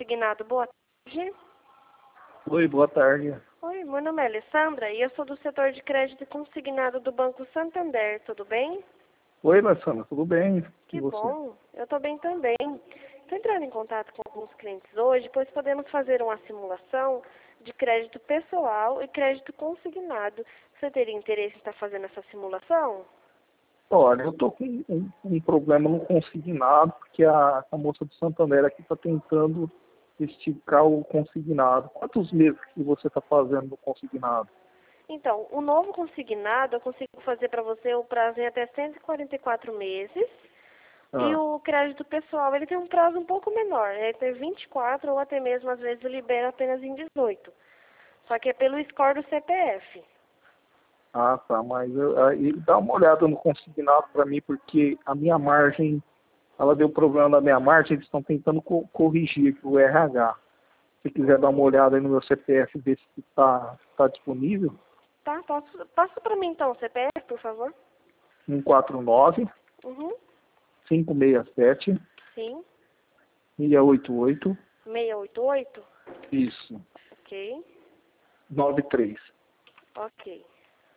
Consignado, boa tarde. Oi, boa tarde. Oi, meu nome é Alessandra e eu sou do setor de crédito consignado do Banco Santander, tudo bem? Oi, Alessandra, tudo bem? Que E você? bom, eu estou bem também. Estou entrando em contato com alguns clientes hoje, pois podemos fazer uma simulação de crédito pessoal e crédito consignado. Você teria interesse em estar fazendo essa simulação? Olha, eu tô com um problema no consignado, porque a moça do Santander aqui está tentando esticar o consignado. Quantos meses que você está fazendo no consignado? Então, o novo consignado eu consigo fazer para você o prazo em até 144 meses. E Ah, o crédito pessoal, ele tem um prazo um pouco menor, ele tem 24 ou até mesmo às vezes libera apenas em 18. Só que é pelo score do CPF. tá, mas aí dá uma olhada no consignado para mim, porque a minha margem, ela deu problema na minha margem, eles estão tentando corrigir aqui o RH. Se quiser dar uma olhada aí no meu CPF, ver se tá disponível, Tá, passa para mim então o CPF, por favor. 149 Uhum, 567 sim, 688, 688. isso, Ok, 93. ok.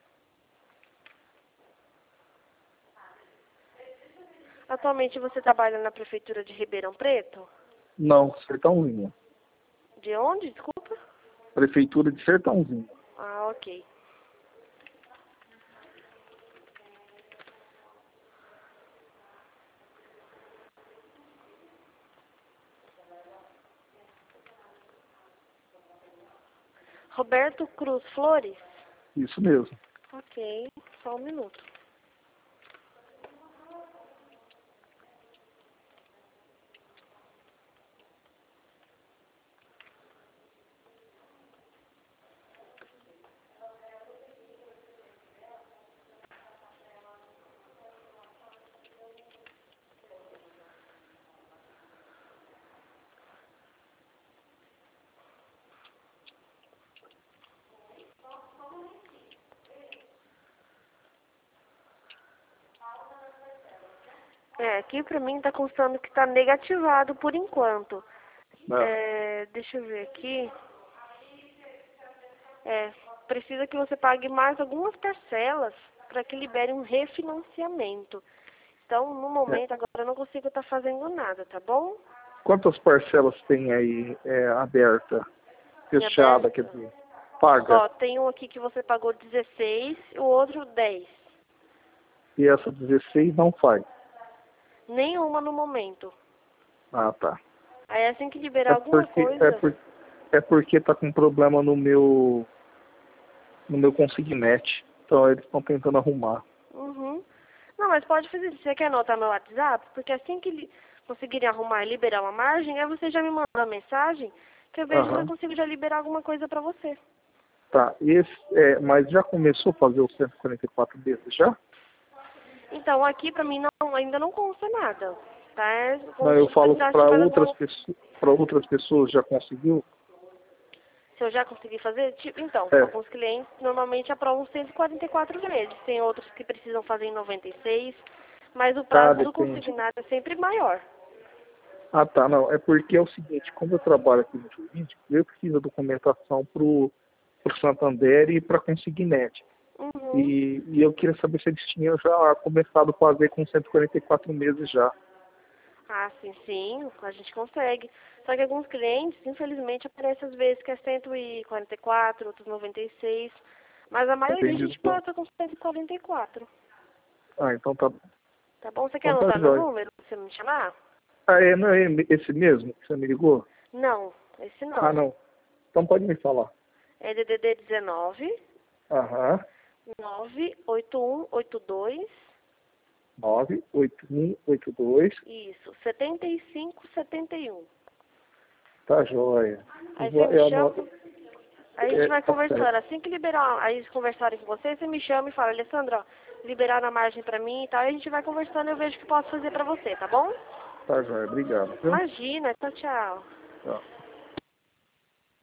Atualmente você trabalha na prefeitura de Ribeirão Preto? Não, Sertãozinho. De onde, desculpa? Prefeitura de Sertãozinho. Ah, ok. Roberto Cruz Flores? Isso mesmo. Ok, só um minuto. Aqui pra mim tá constando que tá negativado por enquanto. Ah, Deixa eu ver aqui. Precisa que você pague mais algumas parcelas para que libere um refinanciamento. Então, no é. momento, agora eu não consigo estar fazendo nada, tá bom? Quantas parcelas tem aí aberta? Em Fechada, quer aberto. dizer, paga. Ó, tem um aqui que você pagou 16 e o outro 10. E essa 16 não faz. Nenhuma no momento. Ah, tá. Aí assim que É liberar alguma porque, é coisa. por, é porque tá com problema no meu consignete. Então eles estão tentando arrumar. Uhum. Não, mas pode fazer isso. Você quer anotar meu WhatsApp? Porque assim que conseguirem arrumar e liberar uma margem, aí você já me manda uma mensagem que eu vejo se eu Aham. consigo já liberar alguma coisa pra você. Tá. Mas já começou a fazer os 144 meses já? Então, aqui pra mim não, ainda não consta nada, tá? Não, eu Pode falo dar para ativado outras alguma. pessoas, para outras pessoas já conseguiu? Se eu já consegui fazer, tipo, então, É. alguns clientes normalmente aprovam 144 vezes, tem outros que precisam fazer em 96, mas o Ah, prazo do depende. consignado é sempre maior. Ah, tá, não. É porque é o seguinte, como eu trabalho aqui no jurídico, eu preciso da documentação pro Santander e para Consignete. Uhum. E eu queria saber se eles tinham já começado a fazer com 144 meses já. Ah, sim, sim, a gente consegue. Só que alguns clientes, infelizmente, aparecem às vezes que é 144, outros 96, mas a maioria a Depende gente do... passa com 144. Ah, então tá. Tá bom? Você quer Então tá anotar meu jóia. número pra você me chamar? Ah, não é esse mesmo que você me ligou? Não, esse Ah, não. não. Então pode me falar. É DDD 19 Aham. 98182 98182. isso, 7571. Tá jóia. Aí você me Eu chama, anoto. aí a gente vai Tá certo. conversando. Assim que liberar, aí eles conversarem com você me chama e fala, Alessandra, ó, liberaram a margem pra mim e tal, e a gente vai conversando e eu vejo o que posso fazer pra você, tá bom? Tá jóia. Obrigado, viu? Imagina, tchau, tchau. Tchau.